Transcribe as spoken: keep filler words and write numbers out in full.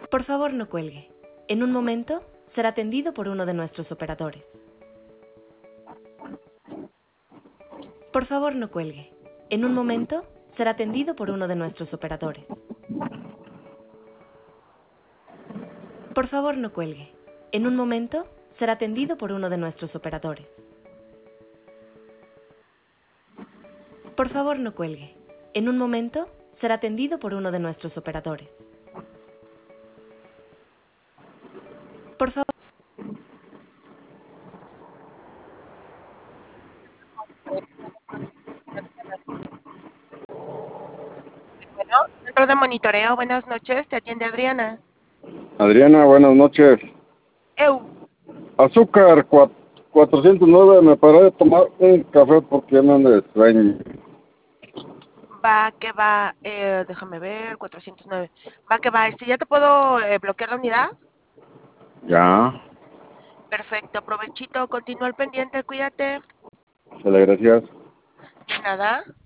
Por favor, no cuelgue. En un momento será atendido por uno de nuestros operadores. Por favor, no cuelgue. En un momento será atendido por uno de nuestros operadores. Por favor, no cuelgue. En un momento será atendido por uno de nuestros operadores. Por favor, no cuelgue. En un momento será atendido por uno de nuestros operadores. Por favor. Bueno, centro de monitoreo, buenas noches, te atiende Adriana. Adriana, buenas noches. Eu, Azúcar cua- cuatrocientos nueve, me paré de tomar un café porque me ando de sueño. va que va, eh, déjame ver, cuatrocientos nueve. Va que va, este, ¿ya te puedo eh, bloquear la unidad? Ya, Perfecto, provechito, continúa al pendiente, cuídate. se le gracias. De nada.